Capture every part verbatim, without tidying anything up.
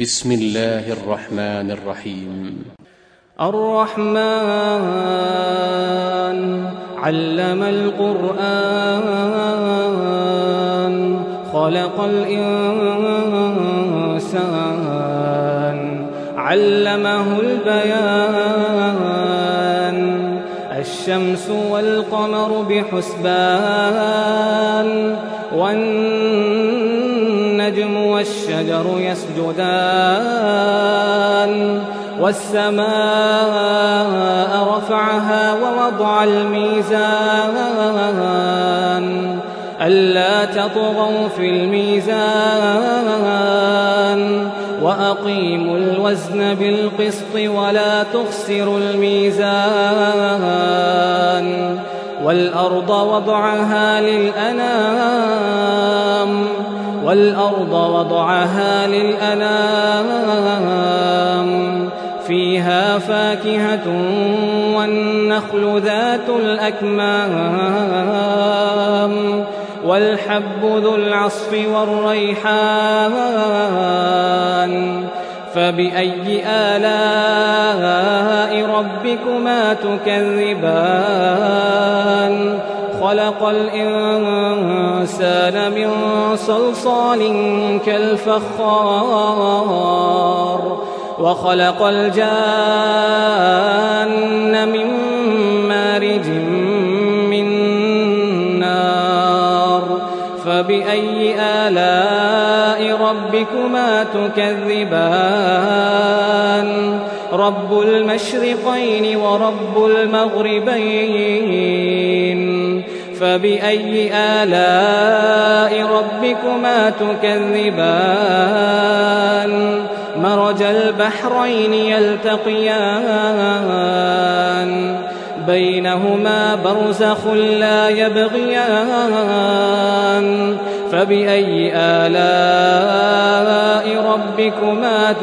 بسم الله الرحمن الرحيم. الرحمن علم القرآن خلق الإنسان علمه البيان الشمس والقمر بحسبان والنجم والشجر يسجدان والسماء رفعها ووضع الميزان ألا تطغوا في الميزان وأقيموا الوزن بالقسط ولا تخسروا الميزان والأرض وضعها للأنام والأرض وضعها للأنام فيها فاكهة والنخل ذات الأكمام والحب ذو العصف والريحان فبأي آلاء ربكما تكذبان خلق الإنسان من صلصال كالفخار وخلق الجان من مارج من نار فبأي آلاء ربكما تكذبان رب المشرقين ورب المغربين فبأي آلاء ربكما تكذبان مرج البحرين يلتقيان بينهما برزخ لا يبغيان فبأي آلاء ربكما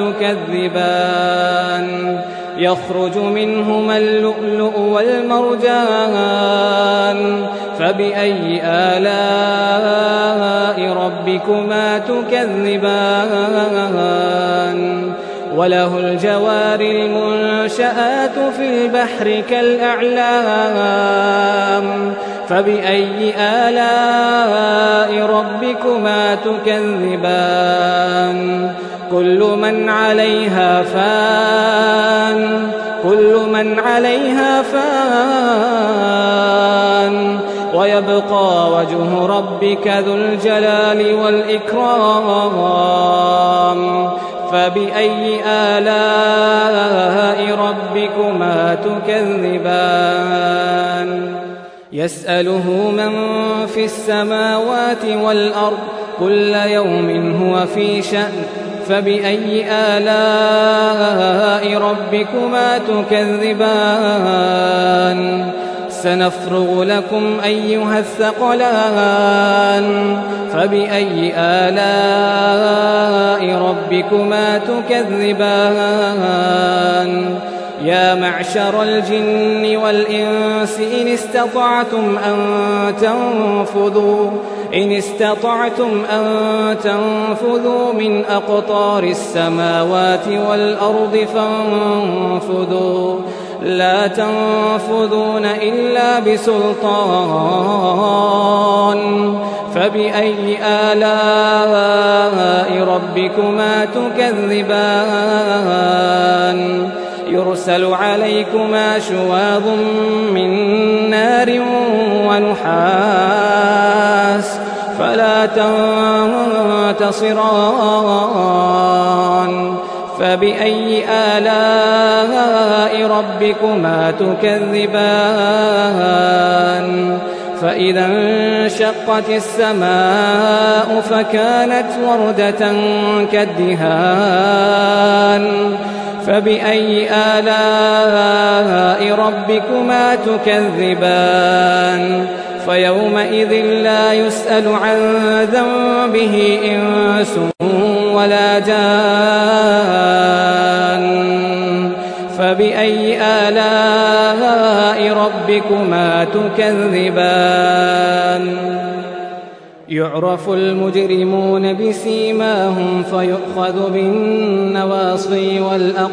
تكذبان يخرج منهما اللؤلؤ والمرجان فبأي آلاء ربكما تكذبان وله الجوار المنشآت في البحر كالأعلام فبأي آلاء ربكما تكذبان كل من عليها فان كل من عليها فان ويبقى وجه ربك ذو الجلال والإكرام فبأي آلاء ربكما تكذبان يسأله من في السماوات والأرض كل يوم هو في شأن فبأي آلاء ربكما تكذبان سنفرغ لكم أيها الثقلان فبأي آلاء ربكما تكذبان يا معشر الجن والإنس إن استطعتم أن تنفذوا إن استطعتم أن تنفذوا من أقطار السماوات والأرض فانفذوا لا تنفذون إلا بسلطان فبأي آلاء ربكما تكذبان يرسل عليكما شواظ من نار ونحاس فلا تنتصران فبأي آلاء ربكما تكذبان فإذا انشقت السماء فكانت وردة كالدهان فبأي آلاء ربكما تكذبان فيومئذ لا يسأل عن ذنبه إنس ولا جان فبأي آلاء ربكما تكذبان يعرف المجرمون بسيماهم فيؤخذ بالنواصي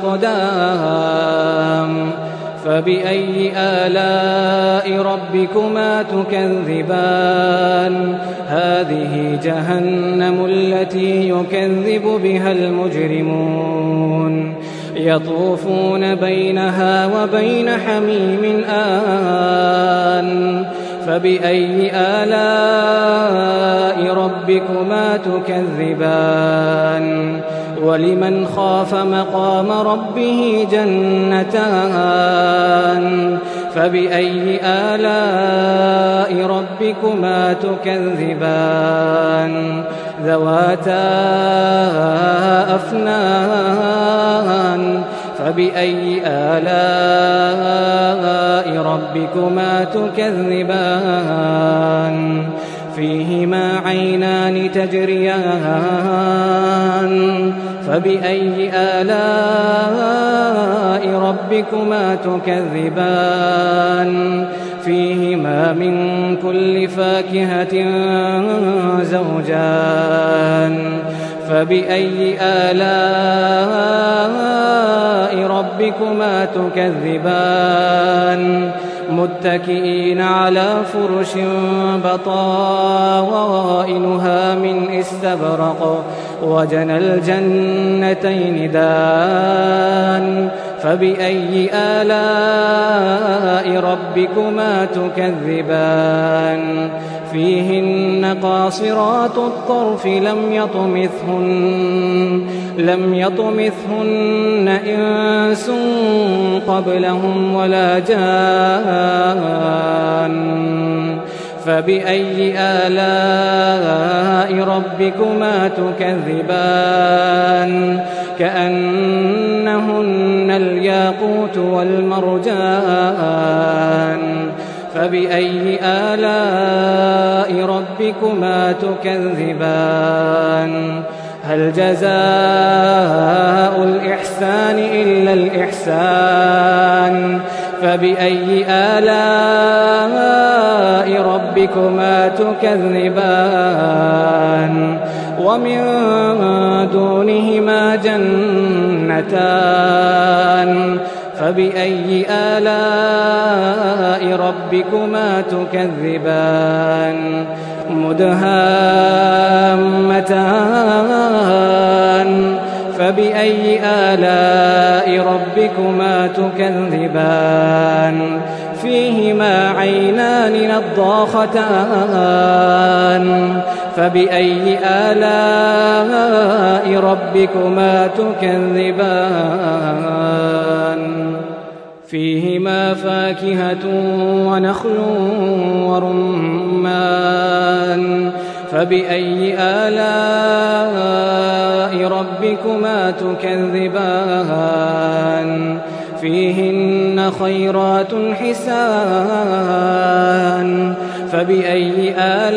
والأقدام فبأي آلاء ربكما تكذبان هذه جهنم التي يكذب بها المجرمون يطوفون بينها وبين حميم آن فبأي آلاء ربكما تكذبان ولمن خاف مقام ربه جنتان فبأي آلاء ربكما تكذبان ذواتا أفنان فبأي آلاء ربكما تكذبان فيهما عينان تجريان فبأي آلاء ربكما تكذبان فيهما من كل فاكهة زوجان فبأي آلاء ربكما تكذبان متكئين على فرش بطائنها من استبرق وجنى الجنتين دان فبأي آلاء ربكما تكذبان فيهن قاصرات الطرف لم يطمثهن لم يطمثهن إنس قبلهم ولا جان فبأي آلاء ربكما تكذبان كأنهن الياقوت والمرجان فبأي آلاء ربكما تكذبان هل جزاء الإحسان إلا الإحسان فبأي آلاء ربكما تكذبان ومن دونهما جنتان فبأي آلاء ربكما تكذبان مدهامتان فبأي آلاء ربكما تكذبان فيهما عينان نضاختان فبأي آلاء ربكما تكذبان فيهما فاكهة ونخل ورمان فبأي آلاء ربكما تكذبان فيهن خيرات حسان فبأي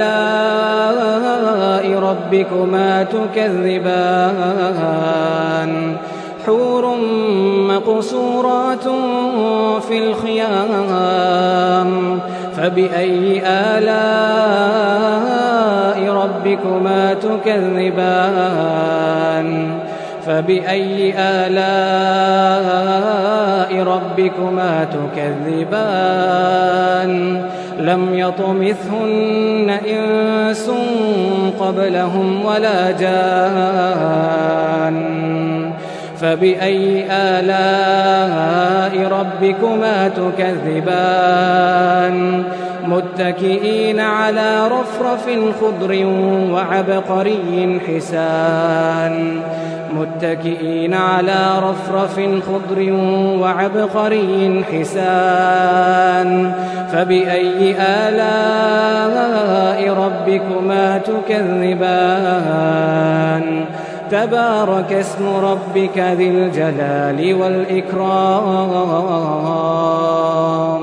آلاء ربكما تكذبان حور مقصورات في الخيام فبأي آلاء ربكما تكذبان فبأي آلاء ربكما تكذبان لم يطمثهن إنس قبلهم ولا جان فبأي آلاء ربكما تكذبان متكئين على رفرف خضر وعبقري حسان متكئين على رفرف خضر وعبقري حسان فبأي آلاء ربكما تكذبان تبارك اسم ربك ذي الجلال والإكرام